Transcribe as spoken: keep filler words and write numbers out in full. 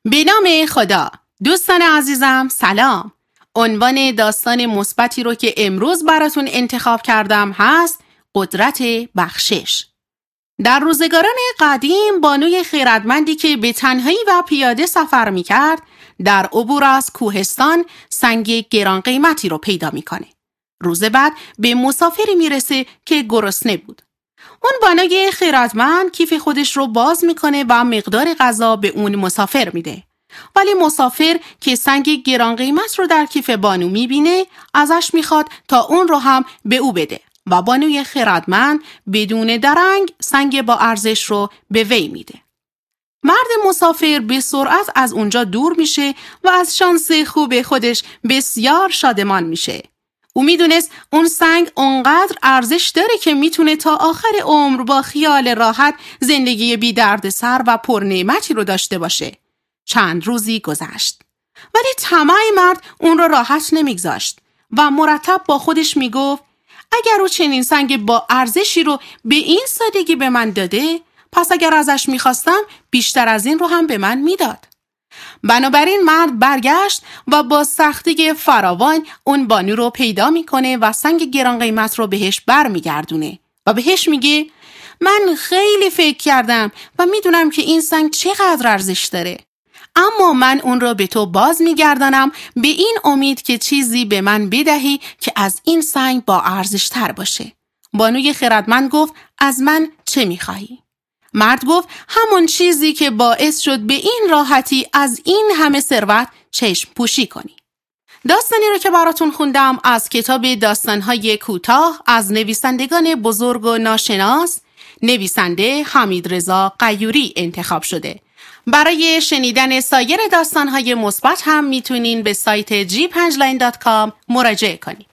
به نام خدا. دوستان عزیزم سلام. عنوان داستان مثبتی رو که امروز براتون انتخاب کردم هست قدرت بخشش. در روزگاران قدیم بانوی خیرتمندی که به تنهایی و پیاده سفر می‌کرد در عبور از کوهستان سنگ گران قیمتی رو پیدا می‌کنه. روز بعد به مسافری میرسه که گرسنه بود. اون بانوی خیرتمند کیف خودش رو باز میکنه و مقدار غذا به اون مسافر میده. ولی مسافر که سنگ گران قیمت رو در کیف بانو میبینه ازش میخواد تا اون رو هم به او بده و بانوی خیرتمند بدون درنگ سنگ با ارزش رو به وی میده. مرد مسافر به سرعت از اونجا دور میشه و از شانس خوب خودش بسیار شادمان میشه. او میدونست اون سنگ اونقدر ارزش داره که میتونه تا آخر عمر با خیال راحت زندگی بی درد سر و پر نعمتی رو داشته باشه. چند روزی گذشت. ولی طمع مرد اون رو راحت نمیگذاشت و مرتب با خودش میگفت اگر او چنین سنگ با ارزشی رو به این سادگی به من داده، پس اگر ازش میخواستم بیشتر از این رو هم به من میداد. بنابراین مرد برگشت و با سختی فراوان اون بانو رو پیدا میکنه و سنگ گران قیمت رو بهش بر میگردونه و بهش میگه من خیلی فکر کردم و میدونم که این سنگ چقدر ارزش داره، اما من اون رو به تو باز میگردانم به این امید که چیزی به من بدهی که از این سنگ با ارزش تر باشه. بانوی خیرتمند گفت از من چه میخواهی؟ مرد گفت همون چیزی که باعث شد به این راحتی از این همه ثروت چشم پوشی کنی. داستانی رو که براتون خوندم از کتاب داستان‌های کوتاه از نویسندگان بزرگ و ناشناس، نویسنده حمیدرضا غیوری انتخاب شده. برای شنیدن سایر داستان‌های مثبت هم میتونین به سایت جی پنج لاین دات کام مراجعه کنید.